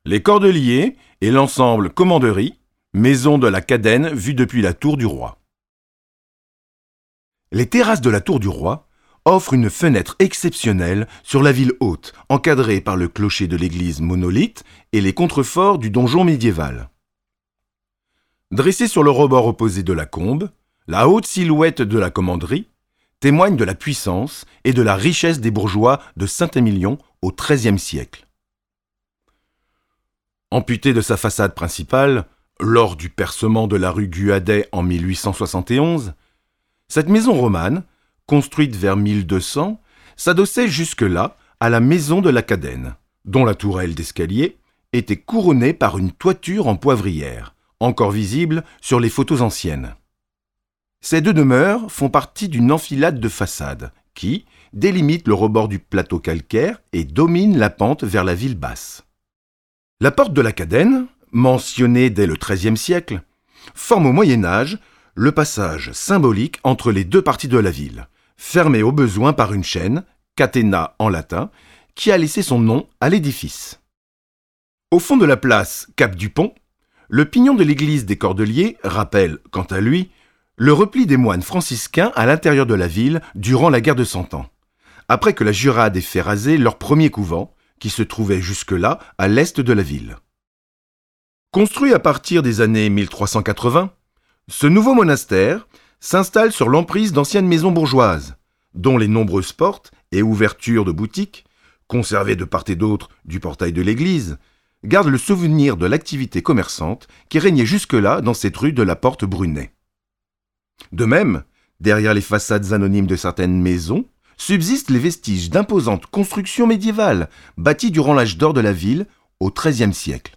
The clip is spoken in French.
les Cordeliers et l'ensemble Commanderie, maison de la Cadène vue depuis la tour du roi. Les terrasses de la tour du roi offrent une fenêtre exceptionnelle sur la ville haute, encadrée par le clocher de l'église monolithe et les contreforts du donjon médiéval. Dressée sur le rebord opposé de la combe, la haute silhouette de la commanderie témoigne de la puissance et de la richesse des bourgeois de Saint-Émilion au XIIIe siècle. Amputée de sa façade principale, lors du percement de la rue Guadet en 1871, cette maison romane, construite vers 1200, s'adossait jusque-là à la maison de la Cadène, dont la tourelle d'escalier était couronnée par une toiture en poivrière, encore visible sur les photos anciennes. Ces deux demeures font partie d'une enfilade de façades qui délimite le rebord du plateau calcaire et domine la pente vers la ville basse. La porte de la Cadène, mentionnée dès le XIIIe siècle, forme au Moyen Âge le passage symbolique entre les deux parties de la ville, fermée au besoin par une chaîne, catena en latin, qui a laissé son nom à l'édifice. Au fond de la place Cap du Pont, le pignon de l'église des Cordeliers rappelle, quant à lui, le repli des moines franciscains à l'intérieur de la ville durant la guerre de Cent Ans, après que la Jurade ait fait raser leur premier couvent, qui se trouvait jusque-là à l'est de la ville. Construit à partir des années 1380, ce nouveau monastère s'installe sur l'emprise d'anciennes maisons bourgeoises, dont les nombreuses portes et ouvertures de boutiques, conservées de part et d'autre du portail de l'église, gardent le souvenir de l'activité commerçante qui régnait jusque-là dans cette rue de la Porte Brunet. De même, derrière les façades anonymes de certaines maisons, subsistent les vestiges d'imposantes constructions médiévales bâties durant l'âge d'or de la ville au XIIIe siècle.